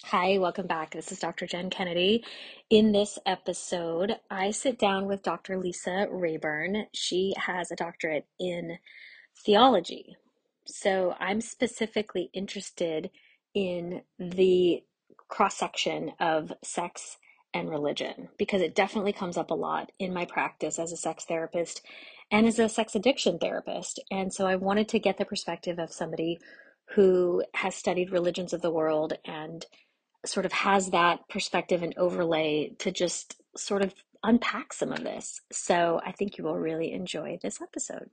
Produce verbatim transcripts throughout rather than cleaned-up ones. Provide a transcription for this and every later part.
Hi, welcome back. This is Doctor Jen Kennedy. In this episode, I sit down with Doctor Lisa Rayburn. She has a doctorate in theology. So I'm specifically interested in the cross section of sex and religion because it definitely comes up a lot in my practice as a sex therapist and as a sex addiction therapist. And so I wanted to get the perspective of somebody who has studied religions of the world and sort of has that perspective and overlay to just sort of unpack some of this. So I think you will really enjoy this episode.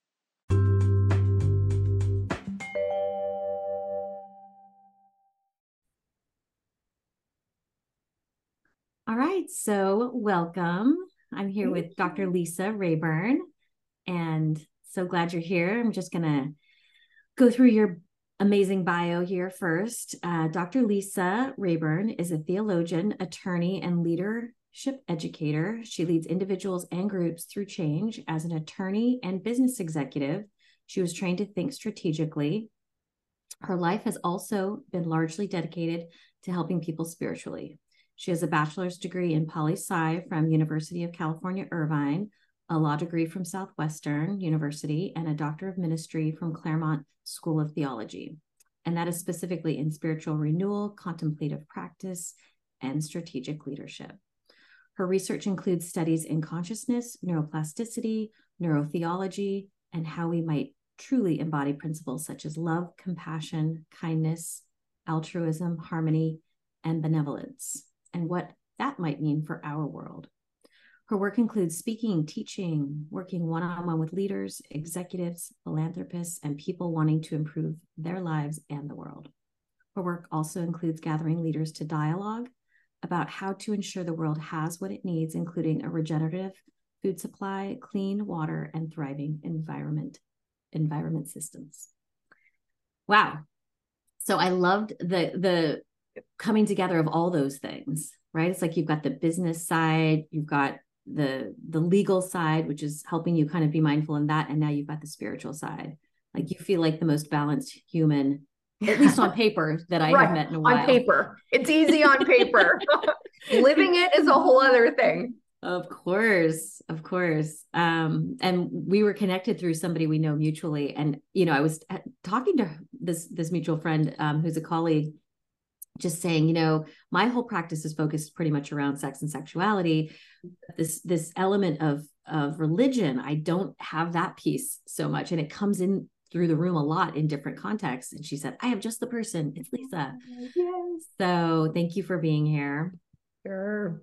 All right, so welcome. I'm here Thank with Doctor you. Lisa Rayburn, and so glad you're here. I'm just going to go through your amazing bio here first. Uh, Doctor Lisa Rayburn is a theologian, attorney, and leadership educator. She leads individuals and groups through change. As an attorney and business executive, she was trained to think strategically. Her life has also been largely dedicated to helping people spiritually. She has a bachelor's degree in poli-sci from University of California, Irvine, a law degree from Southwestern University, and a doctor of ministry from Claremont School of Theology. And that is specifically in spiritual renewal, contemplative practice, and strategic leadership. Her research includes studies in consciousness, neuroplasticity, neurotheology, and how we might truly embody principles such as love, compassion, kindness, altruism, harmony, and benevolence, and what that might mean for our world. Her work includes speaking, teaching, working one-on-one with leaders, executives, philanthropists, and people wanting to improve their lives and the world. Her work also includes gathering leaders to dialogue about how to ensure the world has what it needs, including a regenerative food supply, clean water, and thriving environment, environment systems. Wow. So I loved the, the coming together of all those things, right? It's like you've got the business side, you've got the the legal side, which is helping you kind of be mindful in that, and now you've got the spiritual side. Like you feel like the most balanced human, at least on paper, that I have Right. met in a On while. paper. It's easy on paper. Living it is a whole other thing. Of course, of course. Um, and we were connected through somebody we know mutually. And, you know, I was talking to this, this mutual friend um, who's a colleague, just saying, you know, my whole practice is focused pretty much around sex and sexuality. This, this element of, of religion, I don't have that piece so much. And it comes in through the room a lot in different contexts. And she said, I am just the person. It's Lisa. Yes. So thank you for being here. Sure.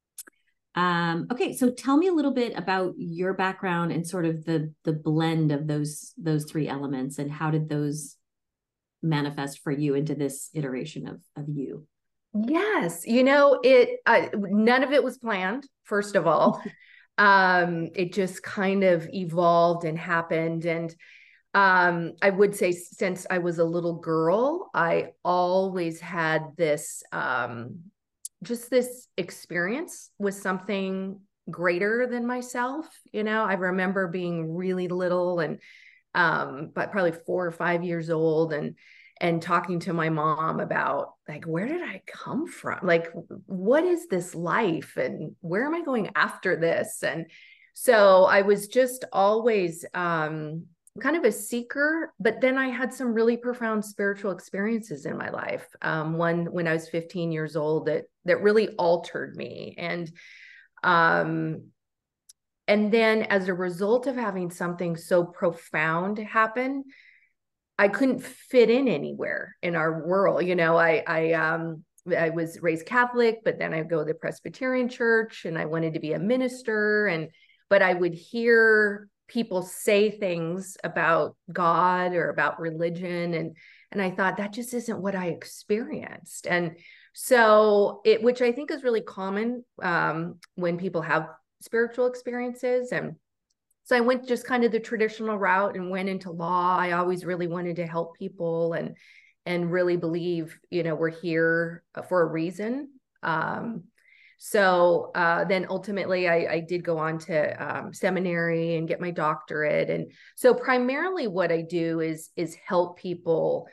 Um, okay, so tell me a little bit about your background and sort of the the blend of those those three elements, and how did those manifest for you into this iteration of of you? Yes. You know, it, uh, none of it was planned, first of all. Um, it just kind of evolved and happened. And um, I would say since I was a little girl, I always had this, um, just this experience with something greater than myself. You know, I remember being really little and um, but probably four or five years old, and and talking to my mom about like, where did I come from? Like, what is this life, and where am I going after this? And so I was just always um, kind of a seeker, but then I had some really profound spiritual experiences in my life. Um, one when I was fifteen years old that that really altered me, and um, and then as a result of having something so profound happen, I couldn't fit in anywhere in our world. You know, I I um I was raised Catholic, but then I go to the Presbyterian church and I wanted to be a minister, and but I would hear people say things about God or about religion, and and I thought that just isn't what I experienced. And so it, which I think is really common um, when people have spiritual experiences. And so I went just kind of the traditional route and went into law. I always really wanted to help people and and really believe, you know, we're here for a reason. Um, so uh, then ultimately I, I did go on to um, seminary and get my doctorate. And so primarily what I do is is help people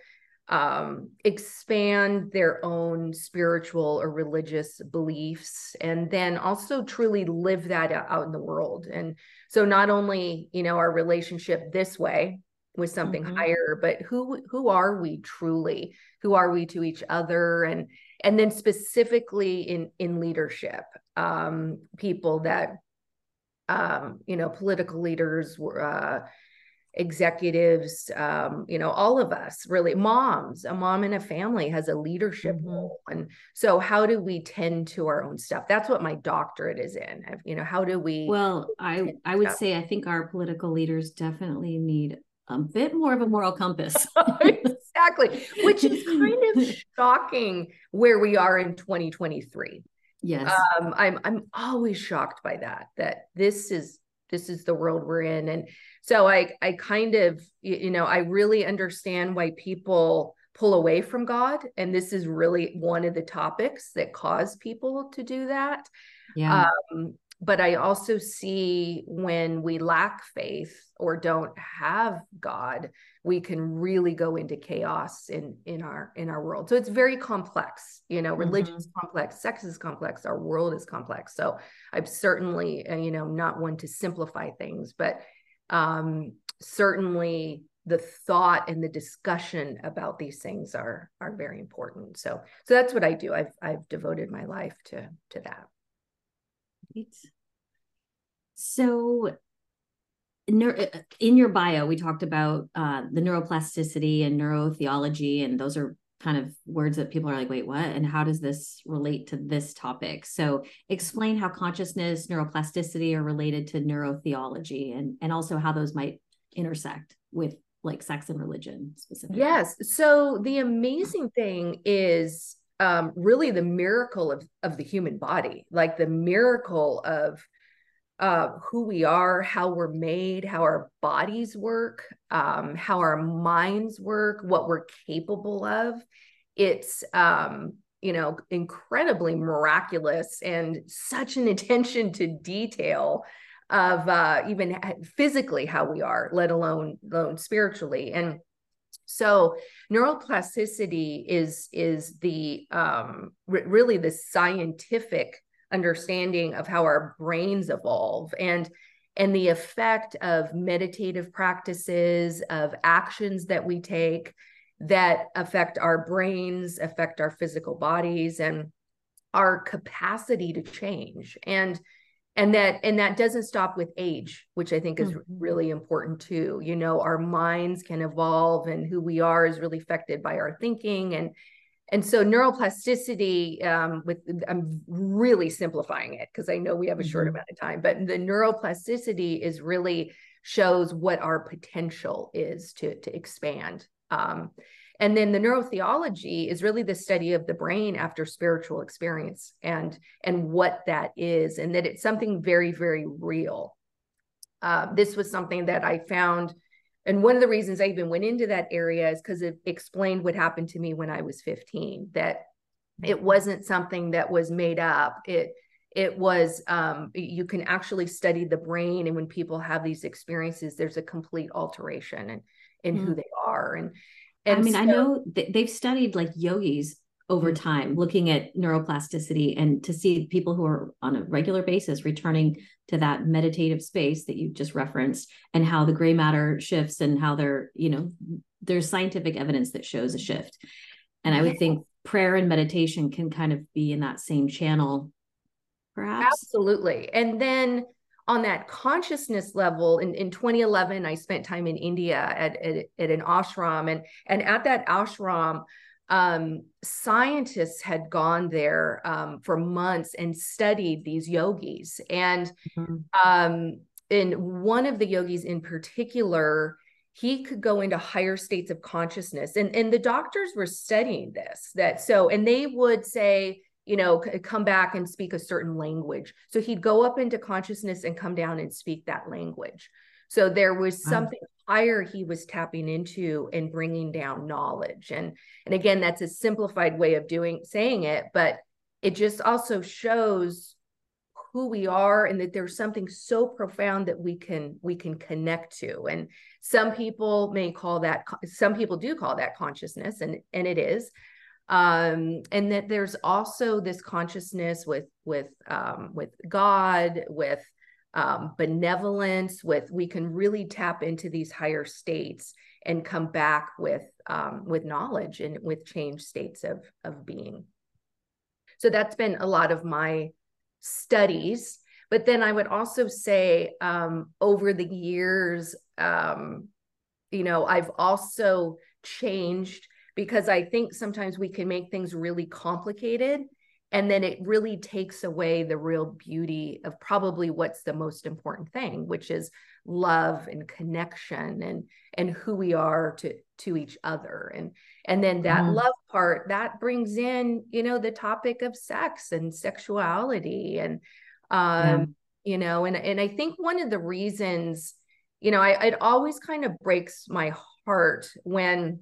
um, expand their own spiritual or religious beliefs, and then also truly live that out in the world. And so not only, you know, our relationship this way with something mm-hmm. higher, but who who are we truly? Who are we to each other? And and then specifically in in leadership, um, people that, um, you know, political leaders, uh, executives, um, you know, all of us, really, moms, a mom in a family has a leadership mm-hmm. role. And so how do we tend to our own stuff? That's what my doctorate is in. You know, how do we? Well, I, I would stuff? say, I think our political leaders definitely need a bit more of a moral compass. Exactly. Which is kind of shocking where we are in twenty twenty-three. Yes. Um, I'm, I'm always shocked by that, that this is, this is the world we're in. And so I, I kind of, you know, I really understand why people pull away from God. And this is really one of the topics that cause people to do that. Yeah. Um, but I also see when we lack faith or don't have God, we can really go into chaos in, in our, in our world. So it's very complex, you know, religion is mm-hmm. complex, sex is complex, our world is complex. So I'm certainly, uh, you know, not one to simplify things, but um, certainly the thought and the discussion about these things are, are very important. So, so that's what I do. I've, I've devoted my life to, to that. So in your bio, we talked about uh, the neuroplasticity and neurotheology, and those are kind of words that people are like, wait, what? And how does this relate to this topic? So explain how consciousness, neuroplasticity are related to neurotheology, and, and also how those might intersect with like sex and religion specifically. Yes. So the amazing thing is um, really the miracle of, of the human body, like the miracle of uh, who we are, how we're made, how our bodies work, um, how our minds work, what we're capable of. It's, um, you know, incredibly miraculous, and such an attention to detail of uh, even physically how we are, let alone, alone spiritually. And so neuroplasticity is, is the um, really the scientific understanding of how our brains evolve, and and the effect of meditative practices, of actions that we take that affect our brains, affect our physical bodies, and our capacity to change. And and that and that doesn't stop with age, which I think is mm-hmm. really important too. You know, our minds can evolve, and who we are is really affected by our thinking. And And so neuroplasticity, um, with I'm really simplifying it because I know we have a short mm-hmm. amount of time, but the neuroplasticity is really shows what our potential is to, to expand. Um, and then the neurotheology is really the study of the brain after spiritual experience, and, and what that is, and that it's something very, very real. Uh, this was something that I found. And one of the reasons I even went into that area is because it explained what happened to me when I was fifteen, that it wasn't something that was made up. It, it was, um, you can actually study the brain. And when people have these experiences, there's a complete alteration in, in mm-hmm. who they are. And, and I mean, so, I know th- they've studied like yogis over mm-hmm. time, looking at neuroplasticity, and to see people who are on a regular basis returning to that meditative space that you just referenced, and how the gray matter shifts, and how they're, you know, there's scientific evidence that shows a shift. And I would think prayer and meditation can kind of be in that same channel, perhaps. Absolutely. And then on that consciousness level, in, in twenty eleven, I spent time in India at, at, at an ashram, and, and at that ashram, um, scientists had gone there um, for months and studied these yogis. And mm-hmm. um, in one of the yogis in particular, he could go into higher states of consciousness. And, and the doctors were studying this, that so, and they would say, you know, come back and speak a certain language. So he'd go up into consciousness and come down and speak that language. So there was something wow. higher he was tapping into and bringing down knowledge. And, and again, that's a simplified way of doing, saying it, but it just also shows who we are, and that there's something so profound that we can we can connect to. And some people may call that, some people do call that consciousness, and and it is. Um, and that there's also this consciousness with with um, with God, with um, benevolence, with, we can really tap into these higher states and come back with um, with knowledge and with changed states of of being. So that's been a lot of my studies. But then I would also say um, over the years, um, you know, I've also changed, because I think sometimes we can make things really complicated, and then it really takes away the real beauty of probably what's the most important thing, which is love and connection, and and who we are to to each other. And and then that mm-hmm. love part, that brings in, you know, the topic of sex and sexuality, and um yeah. you know, and and I think one of the reasons, you know, I, it always kind of breaks my heart when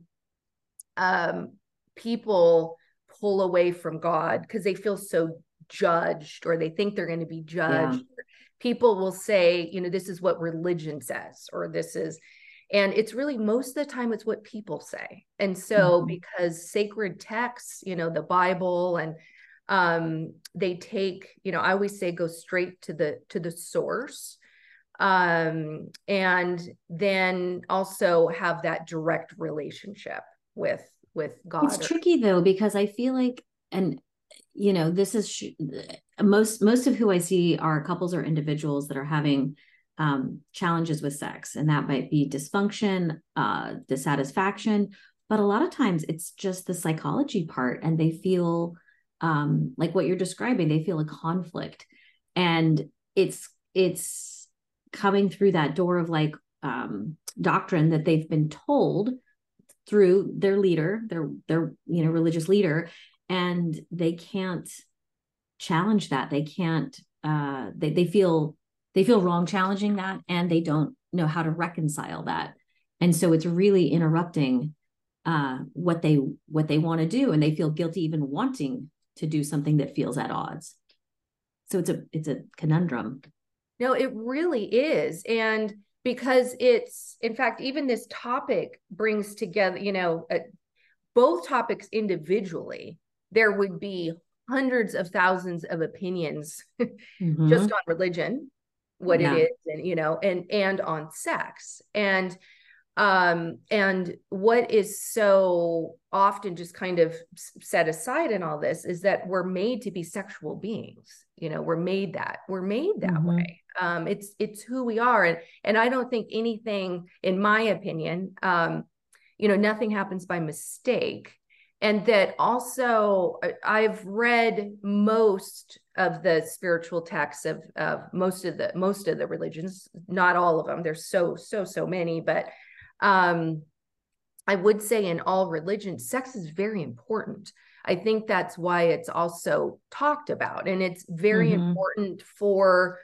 um people pull away from God because they feel so judged, or they think they're going to be judged. Yeah. People will say, you know, this is what religion says, or this is, and it's really, most of the time, it's what people say. And so mm-hmm. because sacred texts, you know, the Bible, and um, they take, you know, I always say, go straight to the, to the source. Um, and then also have that direct relationship with, with God. It's tricky though, because I feel like, and you know, this is sh- most, most of who I see are couples or individuals that are having um, challenges with sex, and that might be dysfunction, uh, dissatisfaction, but a lot of times it's just the psychology part, and they feel um, like what you're describing, they feel a conflict, and it's, it's coming through that door of like um, doctrine that they've been told through their leader, their, their, you know, religious leader, and they can't challenge that. They can't, uh, they, they feel, they feel wrong challenging that, and they don't know how to reconcile that. And so it's really interrupting uh, what they, what they want to do. And they feel guilty even wanting to do something that feels at odds. So it's a, it's a conundrum. No, it really is. And because it's, in fact, even this topic brings together, you know, uh, both topics individually, there would be hundreds of thousands of opinions mm-hmm. just on religion, what yeah. it is, and, you know, and, and on sex. And, um, and what is so often just kind of set aside in all this is that we're made to be sexual beings. You know, we're made that, we're made that mm-hmm. way. Um, it's, it's who we are. And, and I don't think anything, in my opinion, um, you know, nothing happens by mistake. And that also, I've read most of the spiritual texts of, of most of the, most of the religions, not all of them. There's so, so, so many, but um, I would say in all religions, sex is very important. I think that's why it's also talked about, and it's very mm-hmm. important for,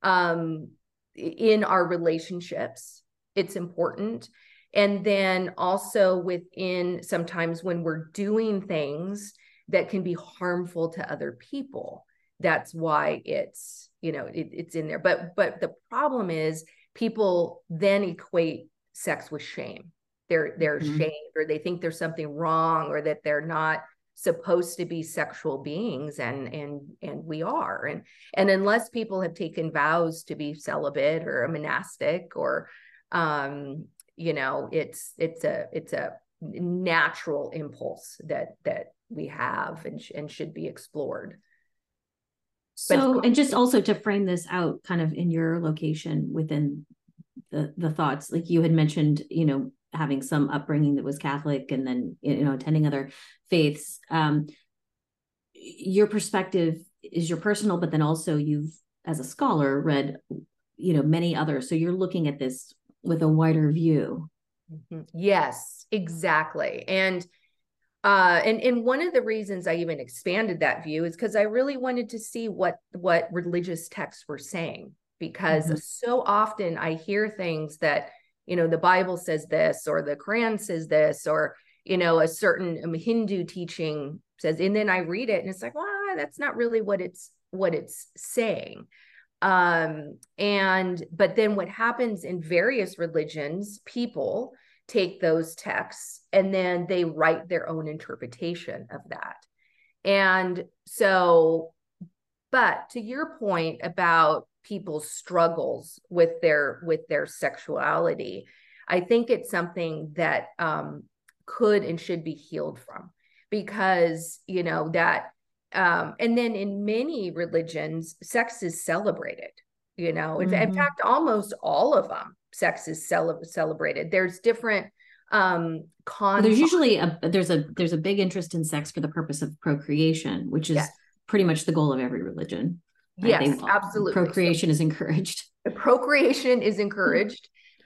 um, in our relationships, it's important. And then also within, sometimes when we're doing things that can be harmful to other people, that's why it's, you know, it, it's in there. But, but the problem is people then equate sex with shame. They're, they're mm-hmm. shamed, or they think there's something wrong, or that they're not supposed to be sexual beings, and, and, and we are. And, and unless people have taken vows to be celibate or a monastic, or, um, you know, it's, it's a, it's a natural impulse that, that we have, and, sh- and should be explored. So, but, and just also to frame this out kind of in your location within the, the thoughts, like you had mentioned, you know, having some upbringing that was Catholic, and then, you know, attending other faiths. Um, your perspective is your personal, but then also you've, as a scholar, read, you know, many others. So you're looking at this with a wider view. Mm-hmm. Yes, exactly. And, uh, and, and one of the reasons I even expanded that view is because I really wanted to see what, what religious texts were saying, because mm-hmm. so often I hear things that, you know, the Bible says this, or the Quran says this, or, you know, a certain um, Hindu teaching says, and then I read it and it's like, well, that's not really what it's, what it's saying. Um, and, but then what happens in various religions, people take those texts and then they write their own interpretation of that. And so, but to your point about people's struggles with their, with their sexuality, I think it's something that, um, could and should be healed from, because, you know, that, um, and then in many religions, sex is celebrated, you know, mm-hmm. in fact, almost all of them, sex is cele- celebrated. There's different, um, well, there's usually a, there's a, there's a big interest in sex for the purpose of procreation, which is yes. pretty much the goal of every religion. Right? Yes, they, absolutely. Procreation so, is encouraged. Procreation is encouraged.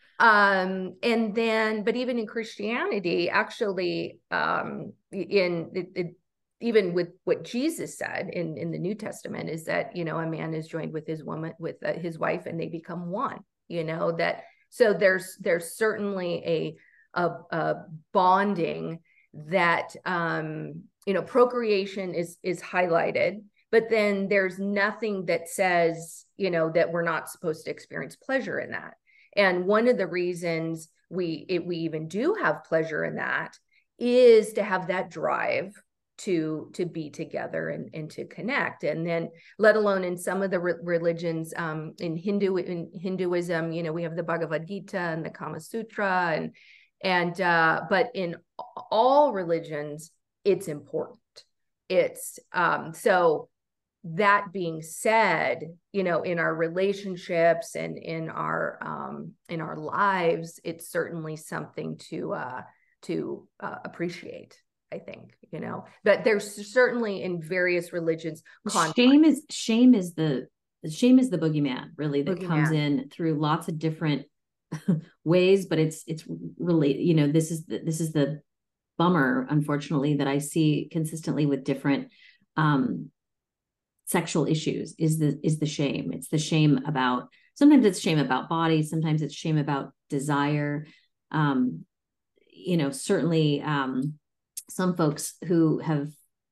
Um, and then, but even in Christianity, actually, um, in it, it, even with what Jesus said in, in the New Testament is that, you know, a man is joined with his woman, with uh, his wife, and they become one, you know, that, so there's, there's certainly a, a, a bonding that, um, you know, procreation is, is highlighted, but then there's nothing that says, you know, that we're not supposed to experience pleasure in that. And one of the reasons we it, we even do have pleasure in that is to have that drive to to be together and, and to connect. And then, let alone in some of the re- religions, um, in Hindu in Hinduism, you know, we have the Bhagavad Gita and the Kama Sutra, and and uh, but in all religions, it's important. It's um, so. That being said, you know, in our relationships and in our um, in our lives, it's certainly something to uh, to uh, appreciate. I think, you know, but there's certainly in various religions, conflict. shame is shame is the shame is the boogeyman, really, that boogeyman. comes in through lots of different ways. But it's it's really, you know, this is the, this is the bummer, unfortunately, that I see consistently with different. Um, sexual issues is the is the shame. It's the shame about, sometimes it's shame about body, sometimes it's shame about desire. Um, you know, certainly um, some folks who have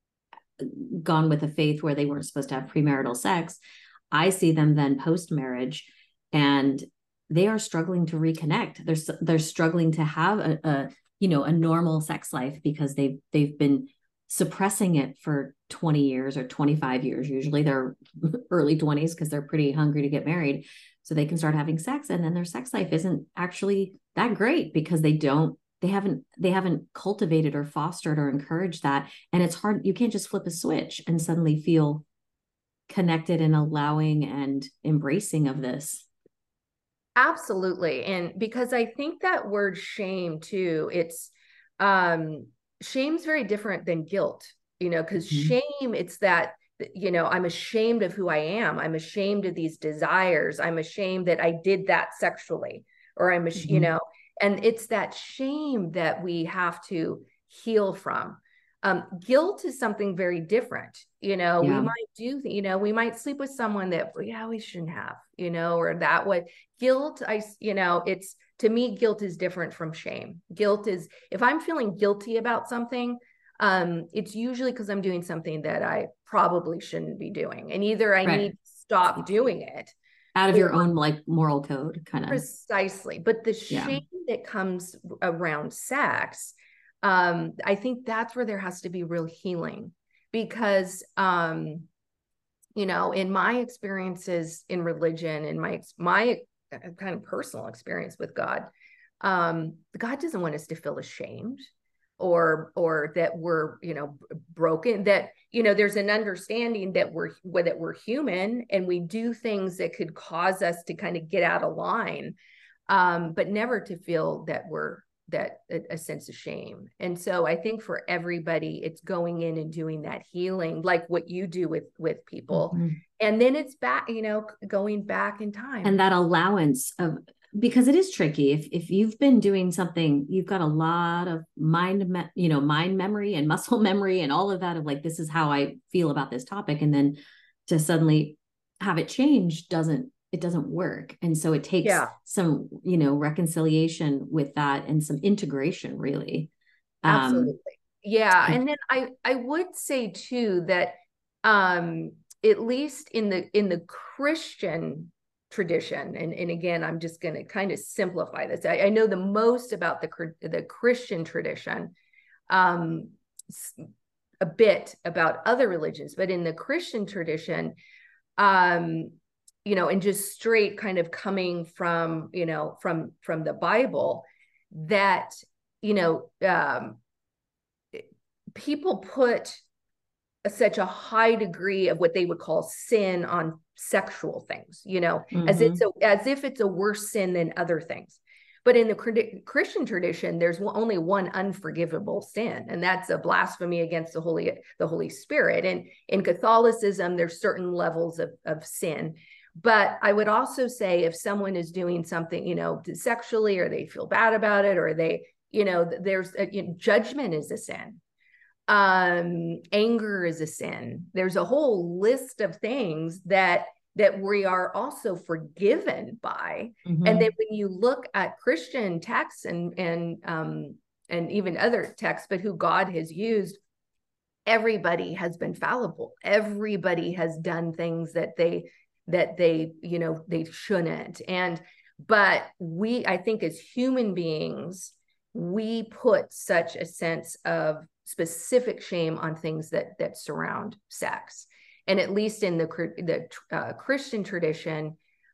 gone with a faith where they weren't supposed to have premarital sex, I see them then post-marriage and they are struggling to reconnect. They're they're struggling to have a, a you know a normal sex life because they've they've been suppressing it for twenty years or twenty-five years. Usually they're early twenties because they're pretty hungry to get married. So they can start having sex, and then their sex life isn't actually that great because they don't, they haven't, they haven't cultivated or fostered or encouraged that. And it's hard. You can't just flip a switch and suddenly feel connected and allowing and embracing of this. Absolutely. And because I think that word shame too, it's, um, shame's very different than guilt, you know, because mm-hmm. shame, it's that, you know, I'm ashamed of who I am. I'm ashamed of these desires. I'm ashamed that I did that sexually, or I'm, mm-hmm. you know, and it's that shame that we have to heal from. Um, guilt is something very different. You know, yeah. we might do, you know, we might sleep with someone that, yeah, we shouldn't have, you know, or that way. Guilt, I, you know, it's, to me, guilt is different from shame. Guilt is, if I'm feeling guilty about something, um, it's usually because I'm doing something that I probably shouldn't be doing. And either I right. need to stop doing it. Out of or, your own like moral code, kind of. Precisely. But the shame yeah. that comes around sex, um, I think that's where there has to be real healing. Because, um, you know, in my experiences in religion, in my, my kind of personal experience with God, um, God doesn't want us to feel ashamed or, or that we're, you know, broken, that, you know, there's an understanding that we're, that we're human and we do things that could cause us to kind of get out of line, um, but never to feel that we're, that a, a sense of shame. And so I think for everybody, it's going in and doing that healing, like what you do with, with people. Mm-hmm. And then it's back, you know, going back in time. And that allowance of, because it is tricky. If, if you've been doing something, you've got a lot of mind, me- you know, mind memory and muscle memory and all of that of like, this is how I feel about this topic. And then to suddenly have it change doesn't, it doesn't work. And so it takes yeah. some, you know, reconciliation with that and some integration, really. Absolutely. Um, yeah. And then I, I would say too, that, um, at least in the in the Christian tradition, and, and again, I'm just going to kind of simplify this. I, I know the most about the, the Christian tradition, um, a bit about other religions, but in the Christian tradition, um, you know, and just straight kind of coming from, you know, from, from the Bible, that, you know, um, people put a, such a high degree of what they would call sin on sexual things, you know, mm-hmm. as it's a, as if it's a worse sin than other things. But in the Christian tradition, there's only one unforgivable sin, and that's a blasphemy against the Holy, the Holy Spirit. And in Catholicism, there's certain levels of, of sin. But I would also say if someone is doing something, you know, sexually, or they feel bad about it, or they, you know, there's a, you know, judgment is a sin. Um, anger is a sin. There's a whole list of things that that we are also forgiven by. Mm-hmm. And then when you look at Christian texts and and um, and even other texts, but who God has used, everybody has been fallible. Everybody has done things that they that they, you know, they shouldn't. And but we, I think as human beings, we put such a sense of specific shame on things that that surround sex. And at least in the the uh, Christian tradition,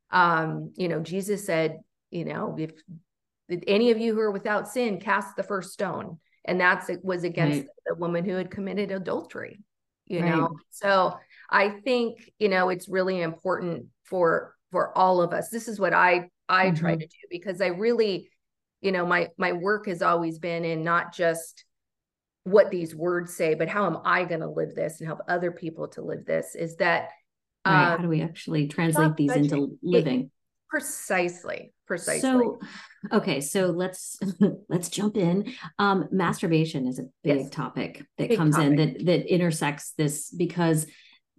um, you know, Jesus said, you know, if, if any of you who are without sin, cast the first stone. And that's it was against right. the woman who had committed adultery, you right. know. So I think, you know, it's really important for for all of us. This is what I I mm-hmm. try to do, because I really, you know, my my work has always been in not just what these words say, but how am I going to live this and help other people to live this, is that right. Um, how do we actually translate these into living? It, precisely, precisely. So, okay, so let's let's jump in. Um, masturbation is a big yes. topic that big comes topic. in that that intersects this, because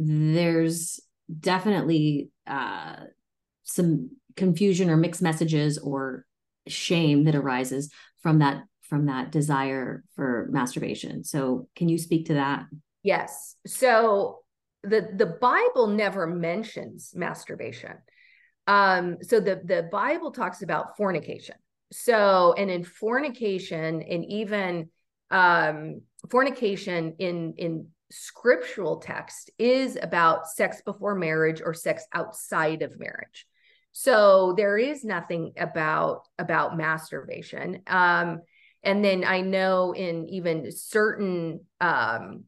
there's definitely uh, some confusion or mixed messages or shame that arises from that from that desire for masturbation. So can you speak to that? Yes. So the, the Bible never mentions masturbation. Um, so the, the Bible talks about fornication. So, and in fornication, and even um, fornication in, in scriptural text is about sex before marriage or sex outside of marriage. So there is nothing about, about masturbation. Um, And then I know in even certain um,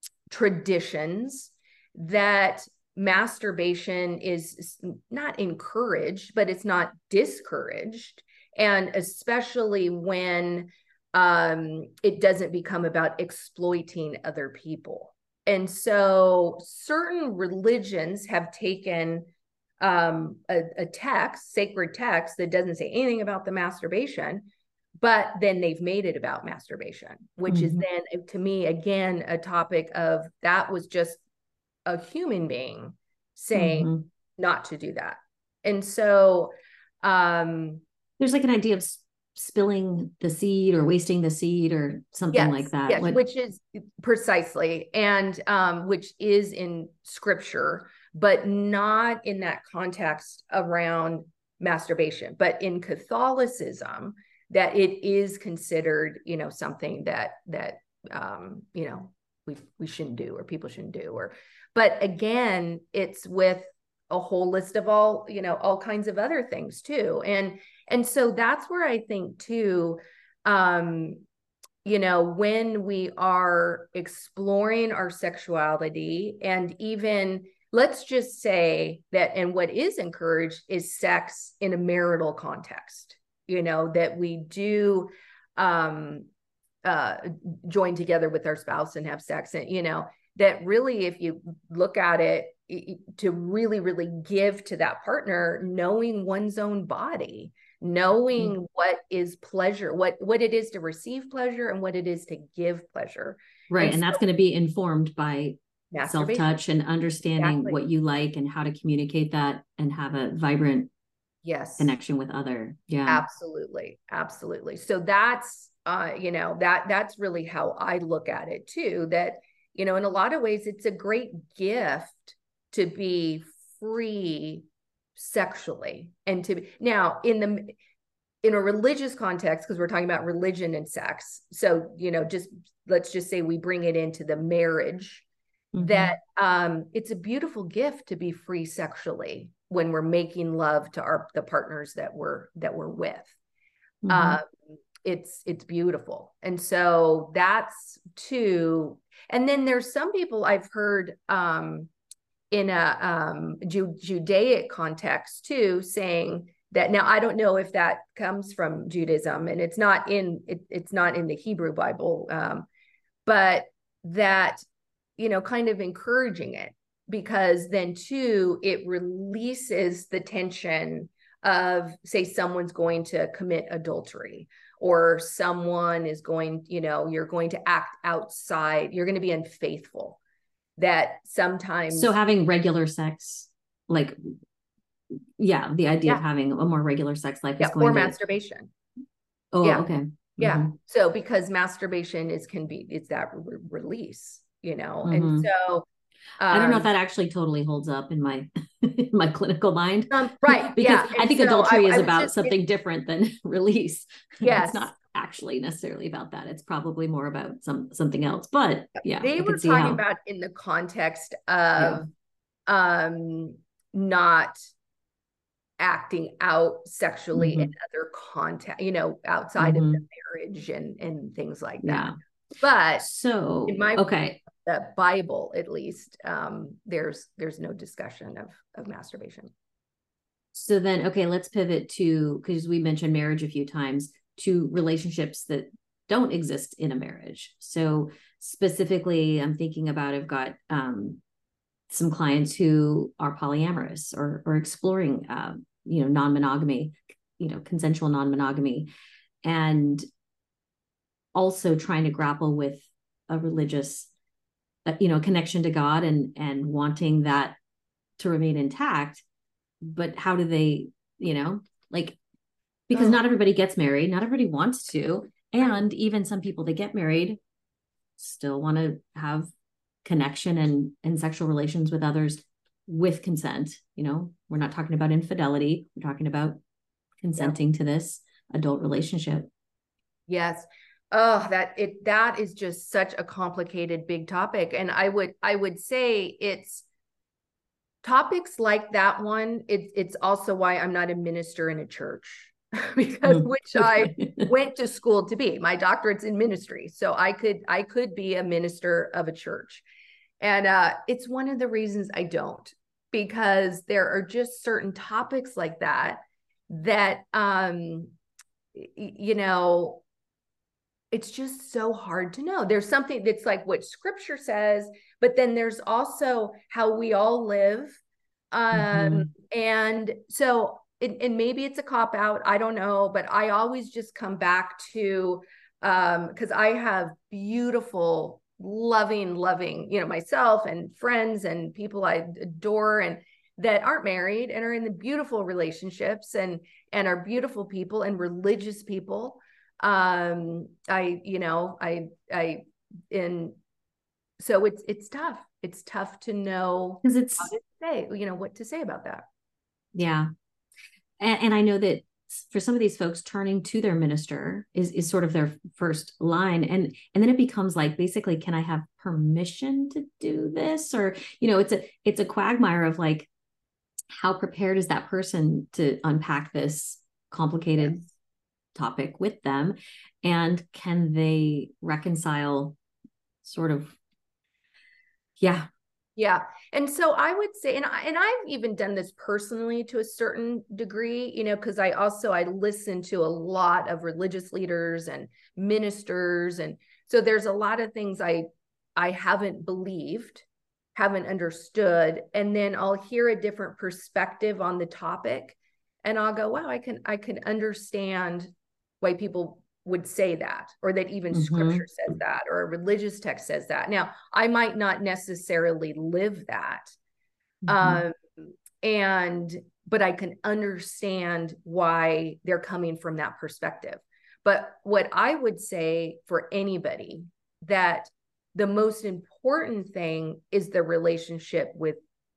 traditions that masturbation is not encouraged, but it's not discouraged. And especially when um, it doesn't become about exploiting other people. And so certain religions have taken um, a, a text, sacred text, that doesn't say anything about the masturbation, but then they've made it about masturbation, which mm-hmm. is then, to me, again, a topic of that was just a human being saying mm-hmm. not to do that. And so um, there's like an idea of spilling the seed or wasting the seed or something yes, like that. Yes, what... which is precisely, and um, which is in scripture, but not in that context around masturbation. But in Catholicism, that it is considered, you know, something that, that, um, you know, we, we shouldn't do, or people shouldn't do, or, but again, it's with a whole list of all, you know, all kinds of other things too. And, and so that's where I think too, um, you know, when we are exploring our sexuality, and even, let's just say that, and what is encouraged is sex in a marital context. You know, that we do um, uh, join together with our spouse and have sex. And, you know, that really, if you look at it, to really, really give to that partner, knowing one's own body, knowing mm-hmm. what is pleasure, what, what it is to receive pleasure and what it is to give pleasure. Right. And, and that's so, going to be informed by self-touch and understanding exactly. what you like and how to communicate that and have a vibrant yes connection with other. Yeah, absolutely. Absolutely. So that's, uh, you know, that, that's really how I look at it too, that, you know, in a lot of ways, it's a great gift to be free sexually and to now in the in a religious context, because we're talking about religion and sex. So, you know, just let's just say we bring it into the marriage, mm-hmm. that um, it's a beautiful gift to be free sexually when we're making love to our the partners that we're that we're with. Mm-hmm. Um, it's it's beautiful. And so that's two. And then there's some people I've heard um, in a um, Ju- Judaic context too, saying that, now I don't know if that comes from Judaism, and it's not in it, it's not in the Hebrew Bible, um, but that, you know, kind of encouraging it, because then too it releases the tension of, say, someone's going to commit adultery, or someone is going, you know, you're going to act outside, you're going to be unfaithful. That sometimes, so having regular sex, like, yeah, the idea yeah. of having a more regular sex life yeah, is going or to masturbation. Oh, yeah. okay. Yeah. Mm-hmm. So because masturbation is can be it's that re- release, you know, mm-hmm. and so um, I don't know if that actually totally holds up in my in my clinical mind, um, right? because yeah. I think so adultery I, is I about just, something it, different than release. Yes, it's not actually necessarily about that. It's probably more about some something else. But yeah, they I were can see talking how. about in the context of yeah. um not acting out sexually mm-hmm. in other context, you know, outside mm-hmm. of the marriage and and things like that. Yeah. But so in my okay, the Bible, at least, um, there's there's no discussion of of masturbation. So then, okay, let's pivot to, because we mentioned marriage a few times, to relationships that don't exist in a marriage. So specifically, I'm thinking about, I've got um, some clients who are polyamorous or or exploring, uh, you know, non-monogamy, you know, consensual non-monogamy, and also trying to grapple with a religious, uh, you know, connection to God, and and wanting that to remain intact. But how do they, you know, like, because oh. not everybody gets married, not everybody wants to, and even some people that get married still want to have connection and and sexual relations with others with consent. You know, we're not talking about infidelity, we're talking about consenting yeah. to this adult relationship. Yes. Oh, that it that is just such a complicated big topic. And I would I would say it's topics like that one. It's it's also why I'm not a minister in a church, because mm. which I went to school to be. My doctorate's in ministry, so I could I could be a minister of a church. And uh, it's one of the reasons I don't, because there are just certain topics like that that, um, you know, it's just so hard to know. There's something that's like what scripture says, but then there's also how we all live. Um, mm-hmm. And so, it, and maybe it's a cop out, I don't know, but I always just come back to, um, because I have beautiful, loving, loving, you know, myself and friends and people I adore and that aren't married and are in the beautiful relationships and, and are beautiful people and religious people. Um, I, you know, I, I, in, so it's, it's tough. It's tough to know because it's, how to say, you know, what to say about that. Yeah. And, and I know that for some of these folks, turning to their minister is, is sort of their first line. And, and then it becomes like, basically, can I have permission to do this? Or, you know, it's a, it's a quagmire of like, how prepared is that person to unpack this complicated yes. topic with them? And can they reconcile sort of, yeah. Yeah. And so I would say, and, I, and I've even done this personally to a certain degree, you know, because I also, I listen to a lot of religious leaders and ministers. And so there's a lot of things I, I haven't believed, haven't understood. And then I'll hear a different perspective on the topic and I'll go, wow, I can, I can understand why people would say that, or that even mm-hmm. scripture says that, or a religious text says that. Now, I might not necessarily live that. Mm-hmm. Um, and, but I can understand why they're coming from that perspective. But what I would say for anybody, that the most important thing is the relationship with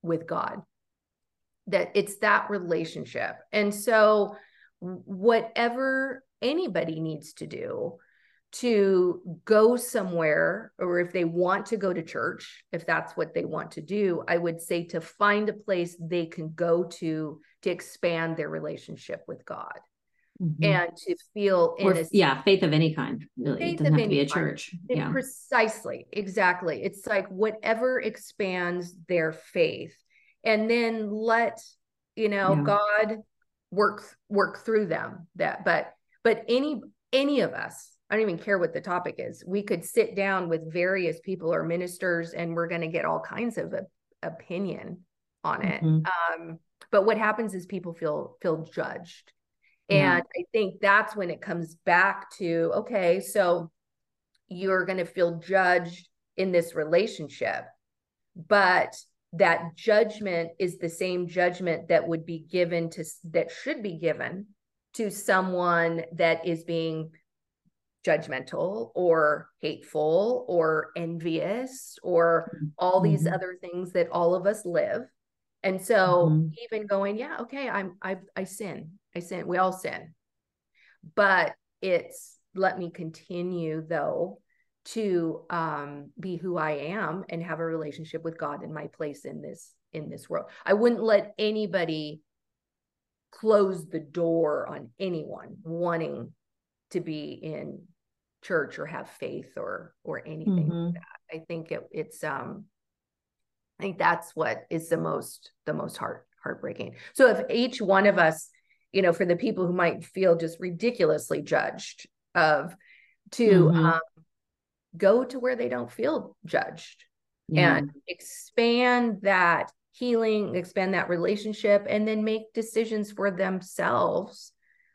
with God, that it's that relationship. And so whatever anybody needs to do to go somewhere, or if they want to go to church, if that's what they want to do, I would say to find a place they can go to to expand their relationship with God. Mm-hmm. And to feel in or, a yeah, faith of any kind, really. It doesn't have to be a church. Kind. Yeah. Precisely. Exactly. It's like whatever expands their faith, and then let, you know, yeah. God work, work through them that, but, but any, any of us, I don't even care what the topic is. We could sit down with various people or ministers, and we're going to get all kinds of a, opinion on it. Mm-hmm. Um, but what happens is people feel, feel judged. And yeah. I think that's when it comes back to, okay, so you're going to feel judged in this relationship, but that judgment is the same judgment that would be given to, that should be given to someone that is being judgmental or hateful or envious or all mm-hmm. these other things that all of us live. And so mm-hmm. even going, yeah, okay, I'm, I, I sin, I sin, we all sin, but it's, let me continue though to um, be who I am and have a relationship with God in my place in this, in this world. I wouldn't let anybody close the door on anyone wanting to be in church or have faith or, or anything mm-hmm. like that. I think it, it's, um, I think that's what is the most, the most heart, heartbreaking. So if each one of us, you know, for the people who might feel just ridiculously judged of, to mm-hmm. um, go to where they don't feel judged yeah. and expand that healing, expand that relationship, and then make decisions for themselves.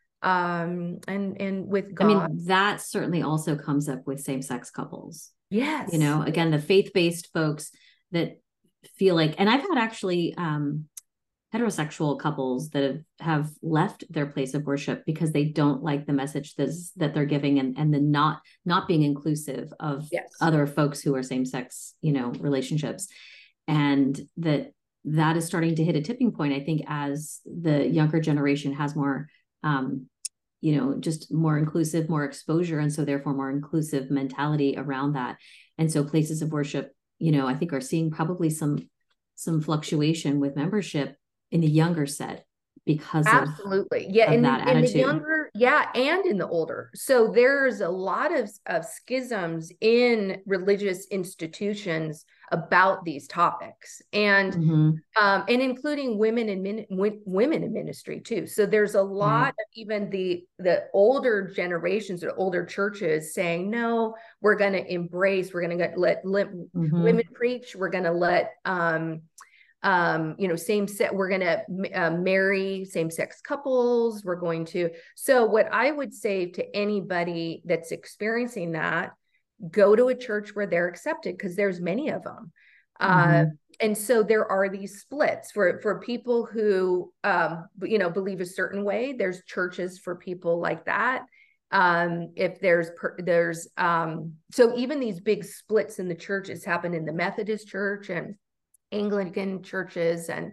Um, and, and with God. I mean, that certainly also comes up with same-sex couples. Yes. You know, again, the faith-based folks that feel like, and I've had actually um, heterosexual couples that have, have left their place of worship because they don't like the message that's, that they're giving, and, and the not, not being inclusive of yes. other folks who are same-sex, you know, relationships. And that, that is starting to hit a tipping point, I think, as the younger generation has more, um, you know, just more inclusive, more exposure. And so therefore more inclusive mentality around that. And so places of worship, you know, I think are seeing probably some, some fluctuation with membership in the younger set because absolutely. of, yeah. of in, that the, in attitude. the younger, yeah. And in the older. So there's a lot of, of schisms in religious institutions about these topics, and, mm-hmm. um, and including women in min, women in ministry too. So there's a lot right. of even the, the older generations or older churches saying, no, we're going to embrace, we're going to let, let mm-hmm. women preach. We're going to let, um, um, you know, same set, we're going to uh, marry same-sex couples. We're going to, so what I would say to anybody that's experiencing that, go to a church where they're accepted, because there's many of them. Mm-hmm. Uh, and so there are these splits for, for people who, um, you know, believe a certain way. There's churches for people like that. Um, if there's, per, there's, um, so even these big splits in the churches happen in the Methodist church and Anglican churches. And,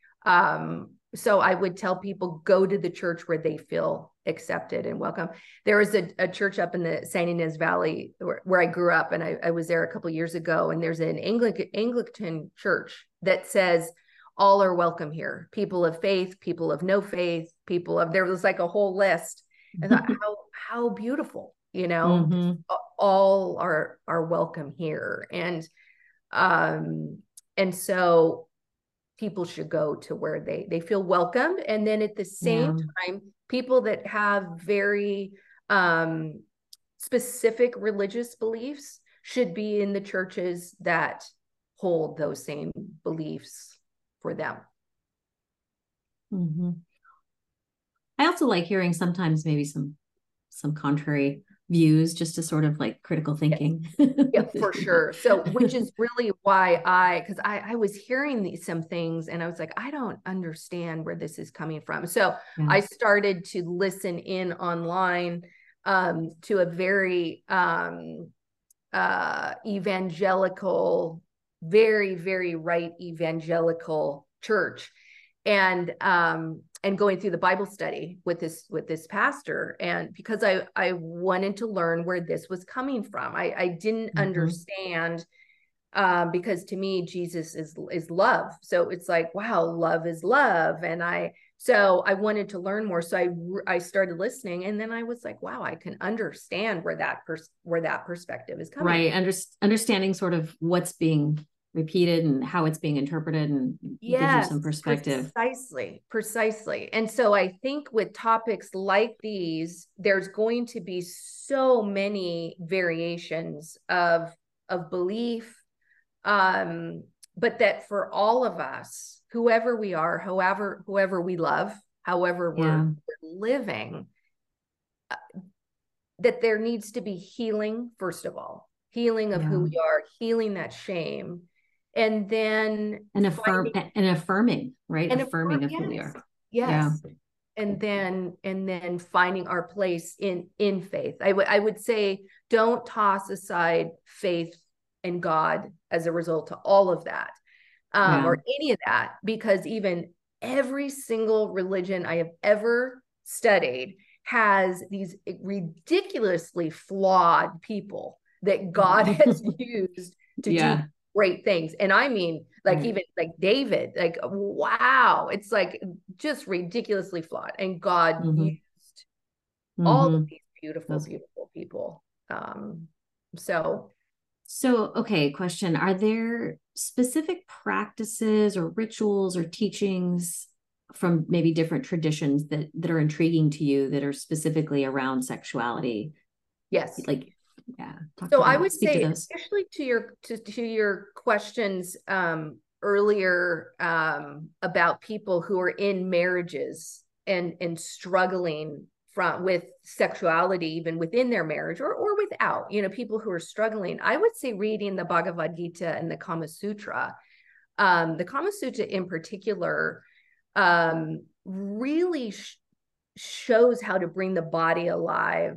um, so I would tell people, go to the church where they feel accepted and welcome. There was a, a church up in the San Ynez Valley where, where I grew up, and I, I was there a couple of years ago. And there's an Anglican, Anglican church that says all are welcome here. People of faith, people of no faith, people of, there was like a whole list. I thought, how, how beautiful, you know, mm-hmm. all are, are welcome here. And, um, and so people should go to where they, they feel welcomed. And then at the same yeah. time, people that have very um, specific religious beliefs should be in the churches that hold those same beliefs for them. Mm-hmm. I also like hearing sometimes maybe some, some contrary views, just to sort of like critical thinking. Yeah, yeah, for sure. So, which is really why I, because I, I was hearing these some things and I was like, I don't understand where this is coming from. So yeah. I started to listen in online um, to a very um, uh, evangelical very, very right evangelical church, and um and going through the Bible study with this with this pastor, and because I I wanted to learn where this was coming from. I I didn't mm-hmm. understand, um because to me Jesus is is love. So it's like, wow, love is love, and I so I wanted to learn more. So I I started listening, and then I was like, wow, I can understand where that pers- where that perspective is coming. Right, Under- understanding sort of what's being repeated and how it's being interpreted, and yes, gives you some perspective. Precisely, precisely. And so I think with topics like these, there's going to be so many variations of of belief, um, but that for all of us, whoever we are, however whoever we love, however we're, yeah. we're living, uh, that there needs to be healing, first of all, healing of yeah. who we are, healing that shame. And then and affirm finding, and affirming, right? And affirming affirm, of yes, who we are. Yes. Yeah. And then and then finding our place in in faith. I would I would say don't toss aside faith and God as a result of all of that, um, yeah. or any of that, because even every single religion I have ever studied has these ridiculously flawed people that God has used to yeah. do great things. And I mean, like right. even like David, like, wow, it's like just ridiculously flawed. And God mm-hmm. used mm-hmm. all of these beautiful, Those... beautiful people. Um, so. So, okay, question. Are there specific practices or rituals or teachings from maybe different traditions that, that are intriguing to you, that are specifically around sexuality? Yes. Like, yeah. So I would say, to especially to your to, to your questions um, earlier um, about people who are in marriages and and struggling from with sexuality, even within their marriage or or without, you know, people who are struggling. I would say reading the Bhagavad Gita and the Kama Sutra, um, the Kama Sutra in particular, um, really sh- shows how to bring the body alive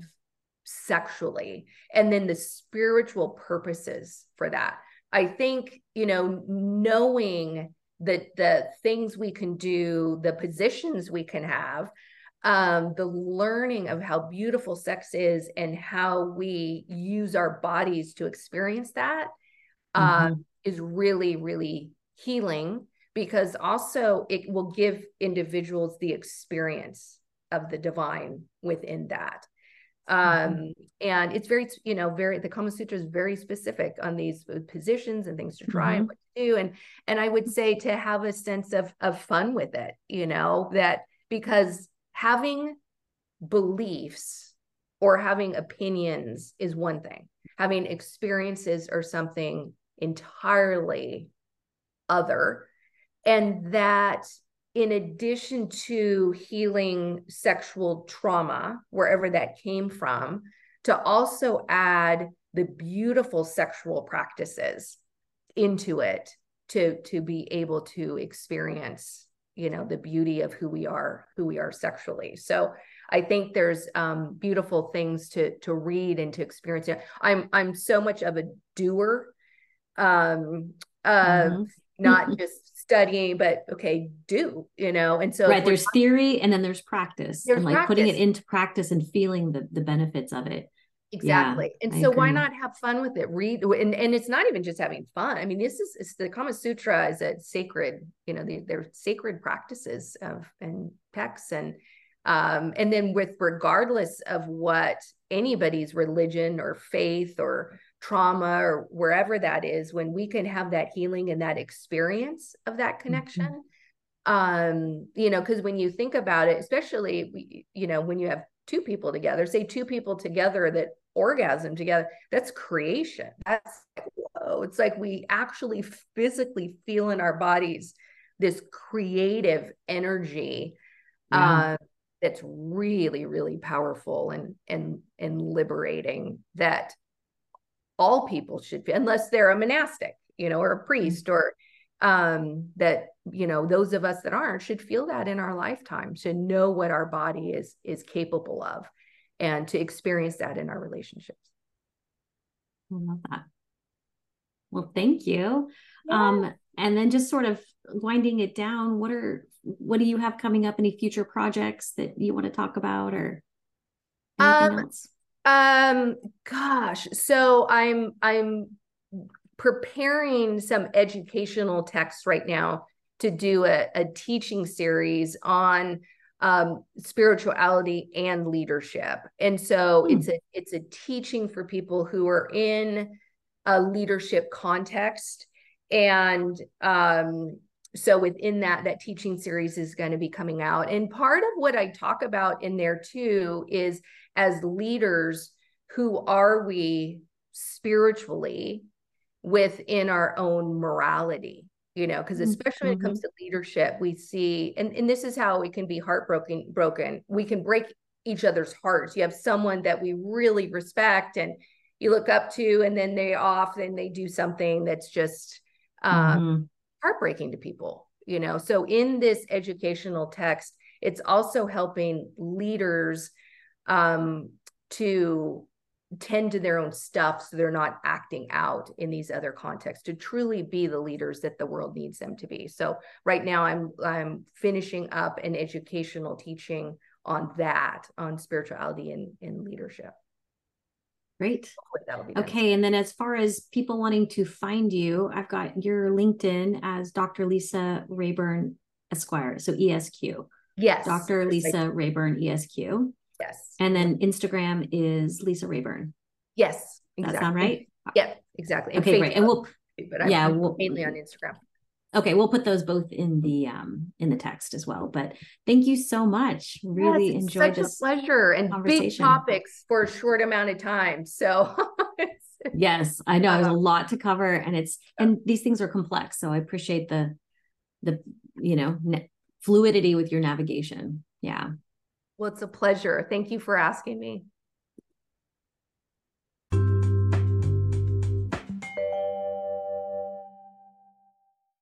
sexually, and then the spiritual purposes for that. I think, you know, knowing that the things we can do, the positions we can have, um, the learning of how beautiful sex is and how we use our bodies to experience that, mm-hmm. uh, is really, really healing, because also it will give individuals the experience of the divine within that. Um, mm-hmm. And it's very, you know, very, the Kama Sutra is very specific on these positions and things to try mm-hmm. and what to do. And, and I would say to have a sense of, of fun with it, you know, that because having beliefs or having opinions is one thing, having experiences or something entirely other. And that in addition to healing sexual trauma, wherever that came from, to also add the beautiful sexual practices into it to, to be able to experience, you know, the beauty of who we are, who we are sexually. So I think there's um, beautiful things to, to read and to experience. I'm, I'm so much of a doer, um, uh, mm-hmm. not just studying, but okay, do, you know, and so right, there's talking, theory and then there's practice, there's and like practice. putting it into practice and feeling the, the benefits of it. Exactly. Yeah, and I so agree. Why not have fun with it? Read, and, and it's not even just having fun. I mean, this is, it's the Kama Sutra is a sacred, you know, the, they're sacred practices of and texts, and um, and then with regardless of what anybody's religion or faith or trauma or wherever that is, when we can have that healing and that experience of that connection, mm-hmm. um, you know, because when you think about it, especially, you know, when you have two people together, say two people together that orgasm together, that's creation. That's like, whoa. It's like we actually physically feel in our bodies this creative energy. Yeah. Uh, that's really, really powerful and and and liberating, that all people should feel, unless they're a monastic, you know, or a priest, or um, that, you know, those of us that aren't should feel that in our lifetime, to know what our body is is capable of, and to experience that in our relationships. I love that. Well, thank you. Yeah. Um, and then just sort of winding it down, what are what do you have coming up? Any future projects that you want to talk about or anything Um, else? um, gosh, so I'm I'm preparing some educational texts right now to do a, a teaching series on um, spirituality and leadership. And so Hmm. it's a it's a teaching for people who are in a leadership context. And um, so within that, that teaching series is going to be coming out. And part of what I talk about in there too is, as leaders, who are we spiritually within our own morality? You know, because especially when it Mm-hmm. comes to leadership, we see, and, and this is how it can be heartbroken, broken. We can break each other's hearts. You have someone that we really respect and you look up to, and then they off and they do something that's just um, Mm-hmm. heartbreaking to people, you know. So in this educational text, it's also helping leaders um, to tend to their own stuff so they're not acting out in these other contexts, to truly be the leaders that the world needs them to be. So right now I'm I'm finishing up an educational teaching on that, on spirituality and in leadership. Great. Hopefully that'll be done. Okay. And then as far as people wanting to find you, I've got your LinkedIn as Doctor Lisa Rayburn Esquire. So E S Q. Yes. Doctor Yes, Lisa Rayburn E S Q. Yes. And then Instagram is Lisa Rayburn. Yes. Does Exactly. that sound right? Yep. Exactly. And okay, Facebook, great. And we'll, but I'm yeah, we'll, mainly on Instagram. Okay, we'll put those both in the um in the text as well. But thank you so much. Really yes, enjoyed such this a pleasure, and big topics for a short amount of time. So yes, I know there's a um, lot to cover, and it's and these things are complex. So I appreciate the the you know fluidity with your navigation. Yeah. Well, it's a pleasure. Thank you for asking me.